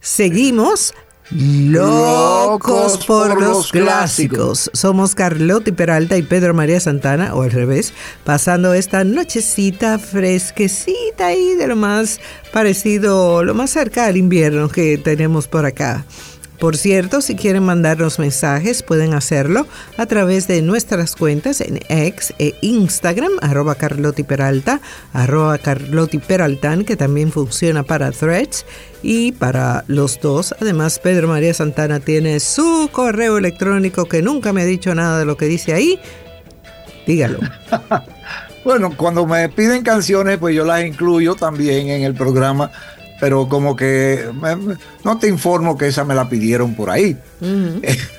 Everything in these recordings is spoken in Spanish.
Seguimos locos por los clásicos. Somos Carlotti Peralta y Pedro María Santana, o al revés, pasando esta nochecita fresquecita y de lo más parecido, lo más cerca al invierno que tenemos por acá. Por cierto, si quieren mandarnos mensajes, pueden hacerlo a través de nuestras cuentas en X e Instagram, @CarlottiPeralta, @CarlottiPeraltan, que también funciona para Threads y para los dos. Además, Pedro María Santana tiene su correo electrónico que nunca me ha dicho nada de lo que dice ahí. Dígalo. Bueno, cuando me piden canciones, pues yo las incluyo también en el programa. Pero como que no te informo que esa me la pidieron por ahí. Uh-huh.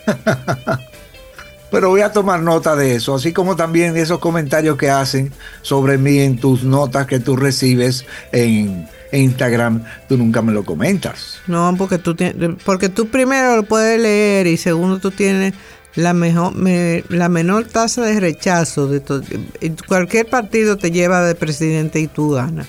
Pero voy a tomar nota de eso, así como también de esos comentarios que hacen sobre mí en tus notas que tú recibes en Instagram. Tú nunca me lo comentas. No, porque tú primero lo puedes leer y segundo tú tienes la menor tasa de rechazo de todo. Cualquier partido te lleva de presidente y tú ganas.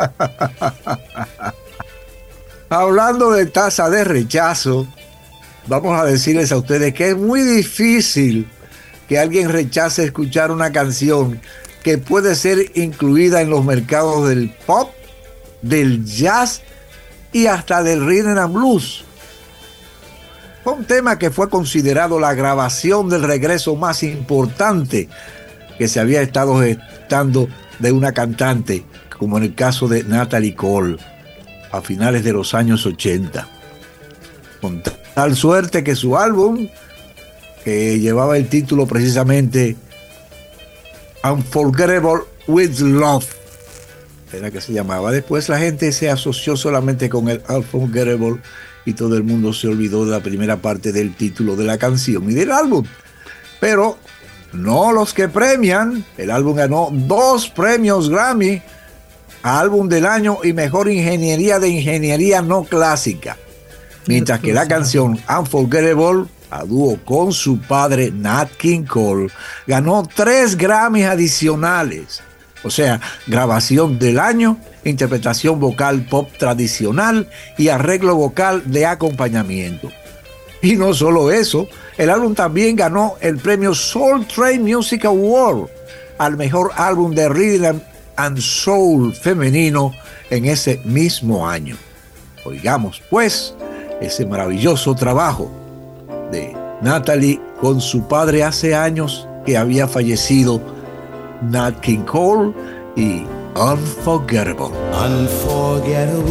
Hablando de tasa de rechazo, vamos a decirles a ustedes que es muy difícil que alguien rechace escuchar una canción que puede ser incluida en los mercados del pop, del jazz y hasta del rhythm and blues. Fue un tema que fue considerado la grabación del regreso más importante que se había estado gestando de una cantante, como en el caso de Natalie Cole, a finales de los años 80. Con tal suerte que su álbum, que llevaba el título precisamente Unforgettable with Love, era que se llamaba. Después la gente se asoció solamente con el Unforgettable y todo el mundo se olvidó de la primera parte del título de la canción y del álbum. Pero no los que premian. El álbum ganó 2 premios Grammy: álbum del año y mejor ingeniería no clásica. Mientras que la canción Unforgettable, a dúo con su padre Nat King Cole, ganó 3 Grammys adicionales. O sea, grabación del año, interpretación vocal pop tradicional y arreglo vocal de acompañamiento. Y no solo eso, el álbum también ganó el premio Soul Train Music Award al mejor álbum de rhythm and soul femenino en ese mismo año. Oigamos pues ese maravilloso trabajo de Natalie con su padre hace años que había fallecido, Nat King Cole, y Unforgettable. Unforgettable,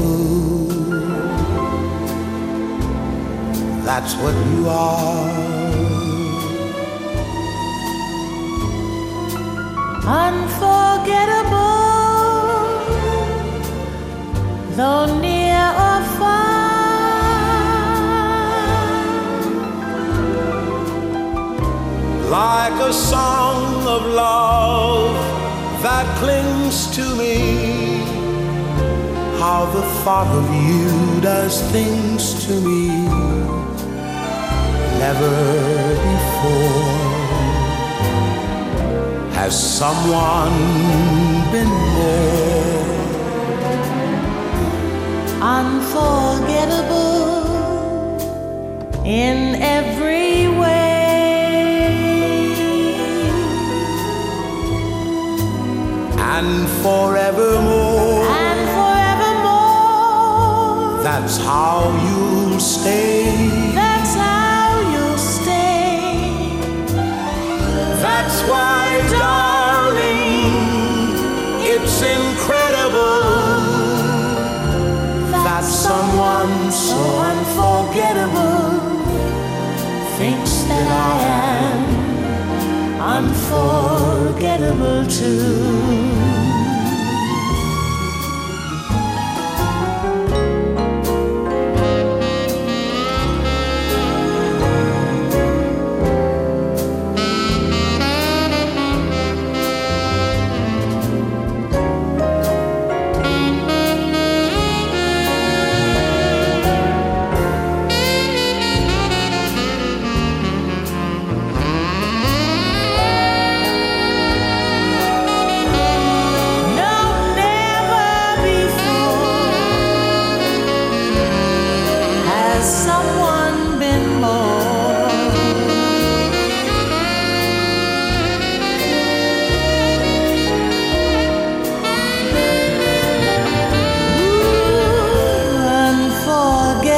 that's what you are. Unforgettable, though near or far, like a song of love that clings to me. How the thought of you does things to me never before. Has someone been more unforgettable in every way, and forevermore, that's how you'll stay. That's how you'll stay. That's why, darling, it's incredible that someone so unforgettable thinks that I am unforgettable too.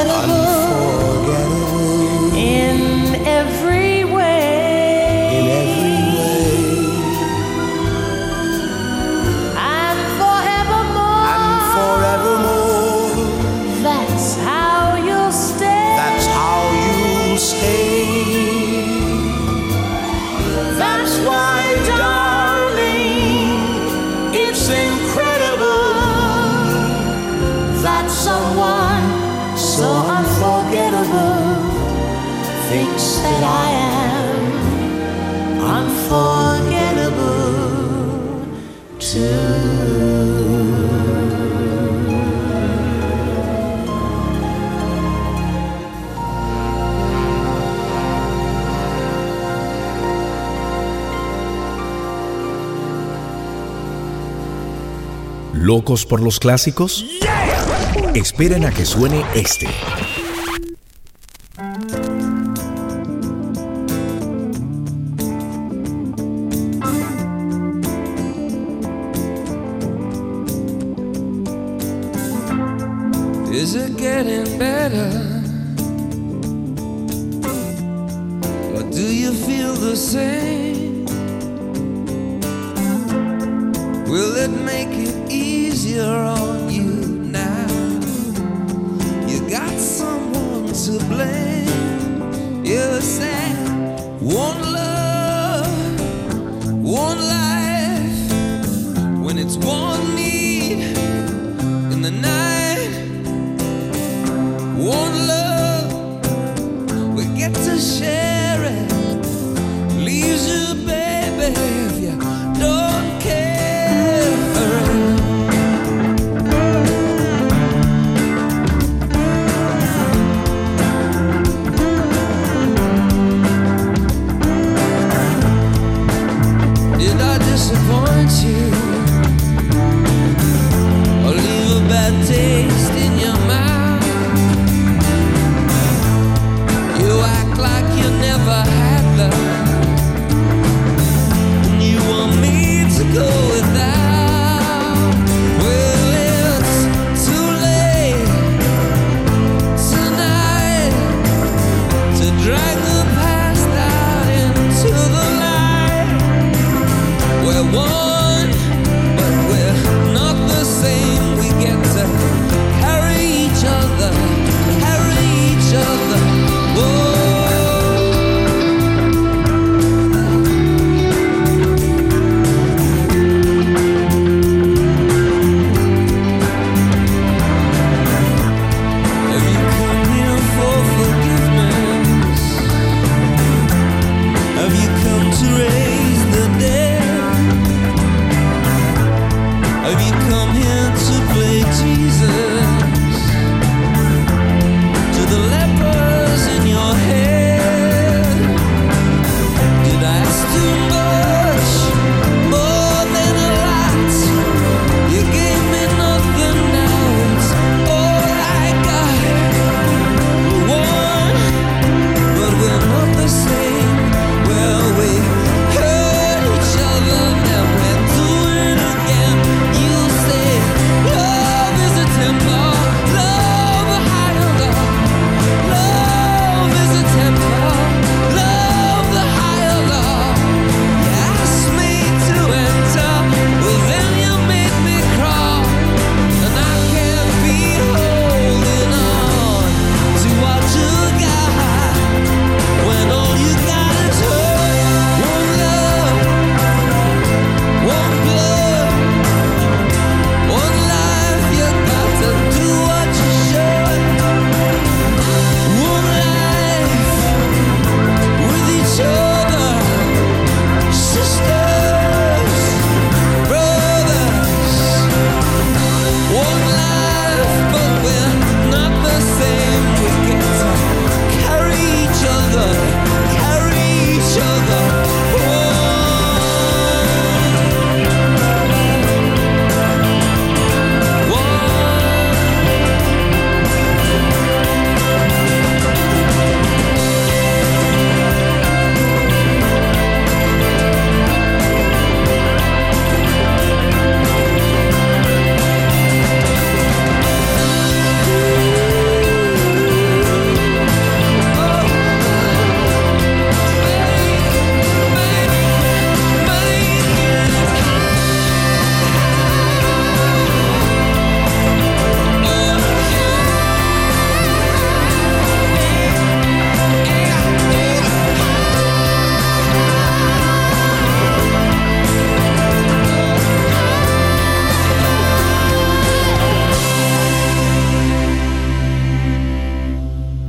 unforgettable in every way. in every way. And forevermore. And forevermore, That's how you'll stay. that's how you'll stay. That's why, darling, it's incredible That someone so unforgettable thinks that I am unforgettable too. ¿Locos por los clásicos? Esperen a que suene este. Is it getting better? Or do you feel the same? Will it make it easier on you now? You got someone to blame. You said one love, one life. When it's one need in the night, one love, we get to share it. Leaves you, baby, if you don't care for it.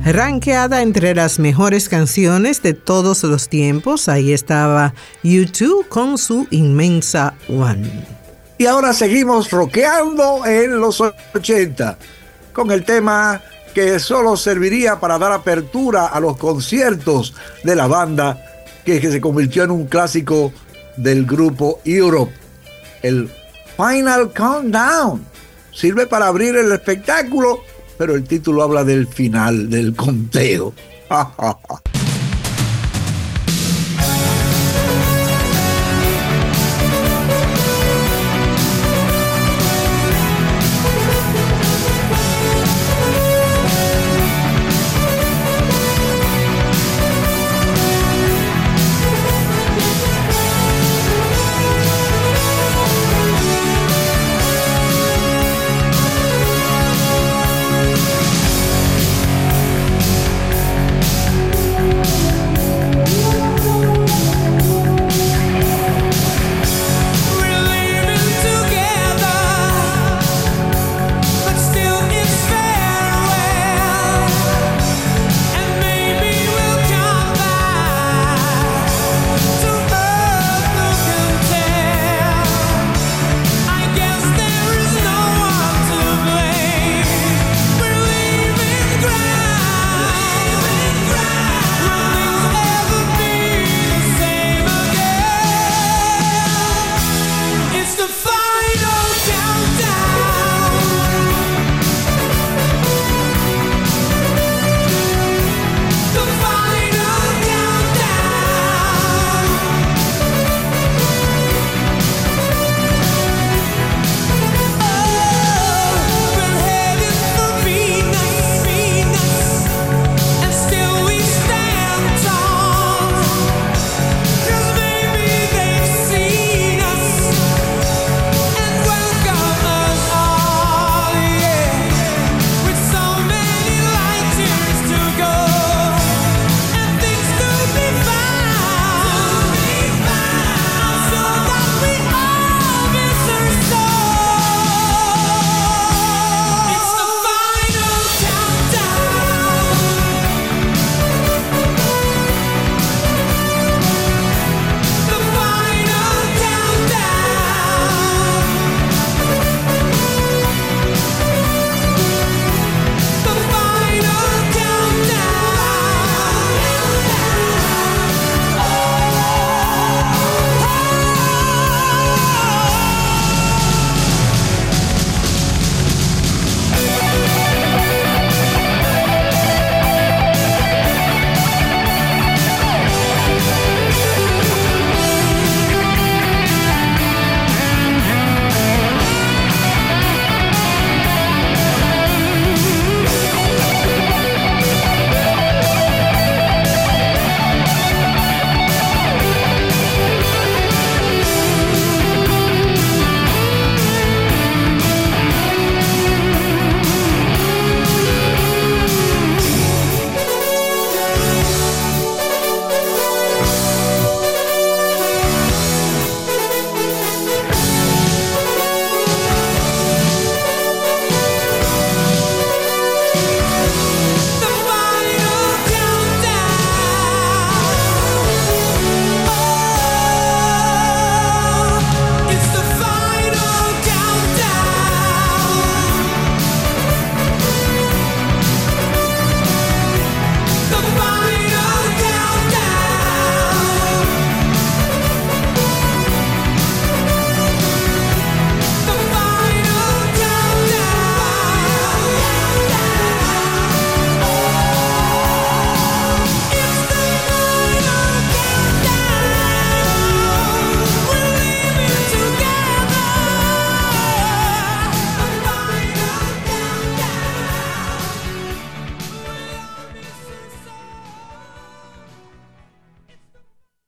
rankeada entre las mejores canciones de todos los tiempos. Ahí estaba U2 con su inmensa One. Y ahora seguimos rockeando en los 80 con el tema que solo serviría para dar apertura a los conciertos de la banda que se convirtió en un clásico del grupo Europe. El Final Countdown sirve para abrir el espectáculo, pero el título habla del final del conteo.